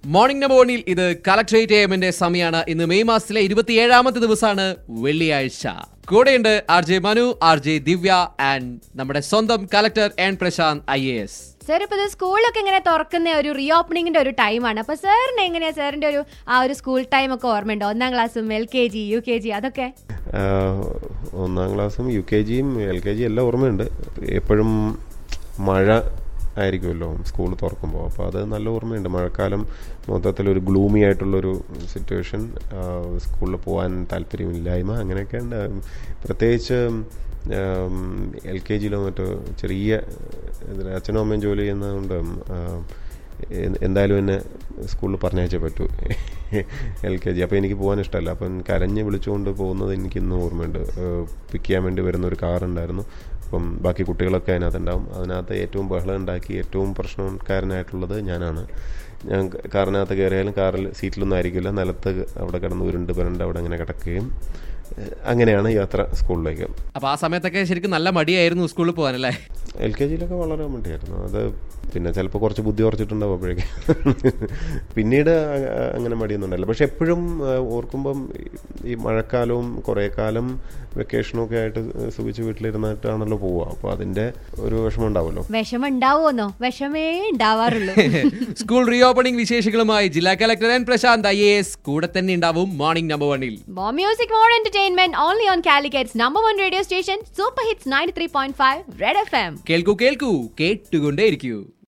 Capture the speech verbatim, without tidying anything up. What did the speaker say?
Morning നമ്പോണിൽ ഇത് collectorate എമ്മിന്റെ സമയമാണ്. ഇന്ന് മെയ് മാസത്തിലെ ഇരുപത്തിയേഴാമത്തെ ദിവസമാണ്, വെള്ളിയാഴ്ച. കൂടെയുണ്ട് R J Manu, R J Divya and നമ്മുടെ സ്വന്തം collector N Prashanth I A S. Sir, ഇപ്പൊ സ്കൂളൊക്കെ ഇങ്ങനെ തുറക്കുന്ന ഒരു റീ ഓപ്പണിംഗിന്റെ ഒരു ടൈമാണ്. അപ്പൊ സാറിന് എങ്ങനെയാ സാറിന്റെ ഒരു ആ ഒരു സ്കൂൾ ടൈം ഒക്കെ ഓർമ്മയുണ്ടോ? ഒന്നാം ക്ലാസ്സും L K G U K G അതൊക്കെ? ഒന്നാം ക്ലാസ്സും യു കെ ജിയും എൽ കെ ജി എല്ലാം ഓർമ്മയുണ്ട്. എപ്പോഴും മഴ ആയിരിക്കുമല്ലോ സ്കൂൾ തുറക്കുമ്പോൾ, അപ്പോൾ അത് നല്ല ഓർമ്മയുണ്ട്. മഴക്കാലം മൊത്തത്തിലൊരു ഗ്ലൂമി ആയിട്ടുള്ളൊരു സിറ്റുവേഷൻ, സ്കൂളിൽ പോകാൻ താല്പര്യമില്ലായ്മ, അങ്ങനെയൊക്കെ ഉണ്ട്. പ്രത്യേകിച്ച് എൽ കെ ജിയിലോ മറ്റോ ചെറിയ അച്ഛനും അമ്മയും ജോലി ചെയ്യുന്നതുകൊണ്ട് എന്തായാലും എന്നെ സ്കൂളിൽ പറഞ്ഞയച്ചേ പറ്റൂ എൽ കെ ജി. അപ്പോൾ എനിക്ക് പോകാൻ ഇഷ്ടമല്ല. അപ്പം കരഞ്ഞ് വിളിച്ചുകൊണ്ട് പോകുന്നത് എനിക്ക് ഇന്നും ഓർമ്മയുണ്ട്. പിക്ക് ചെയ്യാൻ വേണ്ടി വരുന്ന ഒരു കാറുണ്ടായിരുന്നു. അപ്പം ബാക്കി കുട്ടികളൊക്കെ അതിനകത്തുണ്ടാവും. അതിനകത്ത് ഏറ്റവും ബഹളം ഉണ്ടാക്കി ഏറ്റവും പ്രശ്നക്കാരനായിട്ടുള്ളത് ഞാനാണ്. ഞാൻ കാറിനകത്ത് കയറിയാലും കാറിൽ സീറ്റിലൊന്നും ആയിരിക്കില്ല, നിലത്ത് അവിടെ കിടന്ന് ഉരുണ്ട് പുരണ്ട് അവിടെ അങ്ങനെ കിടക്കുകയും അങ്ങനെയാണ് യാത്ര സ്കൂളിലേക്ക്. അപ്പോൾ ആ സമയത്തൊക്കെ ശരിക്കും നല്ല മടിയായിരുന്നു സ്കൂളിൽ പോകാനല്ലേ? എൽ കെ ജിയിലൊക്കെ വളരെ മടിയായിരുന്നു. അത് പിന്നെ ചിലപ്പോൾ കുറച്ച് ബുദ്ധി കുറച്ചിട്ടുണ്ടാവും അപ്പോഴേക്കും. പിന്നീട് അങ്ങനെ മടിയൊന്നും ഉണ്ടായില്ല. പക്ഷെ എപ്പോഴും ഓർക്കുമ്പം ഈ മഴക്കാലവും കുറേ കാലം വെക്കേഷനും ഒക്കെ ആയിട്ട് സുഖിച്ച് വീട്ടിലിരുന്നിട്ടാണല്ലോ പോവുക. അപ്പോൾ അതിന്റെ ഒരു വിഷമം ഉണ്ടാവുമല്ലോ. വിഷമം ഉണ്ടാവുമെന്നോ? വിഷമേ ഉണ്ടാവാറുള്ളൂ. സ്കൂൾ റീ ഓപ്പണിംഗ് വിശേഷങ്ങളുമായി ജില്ലാ collector N Prashanth I A S കൂടെ തന്നെ ഉണ്ടാവും മോർണിംഗ് നമ്പർ വണ്ണിൽ. More music, more entertainment, only on Calicutt's number one radio station, Super Hits ninety-three point five Red F M. കേൾക്കൂ കേൾക്കൂ കേട്ടുകൊണ്ടേയിരിക്കൂ.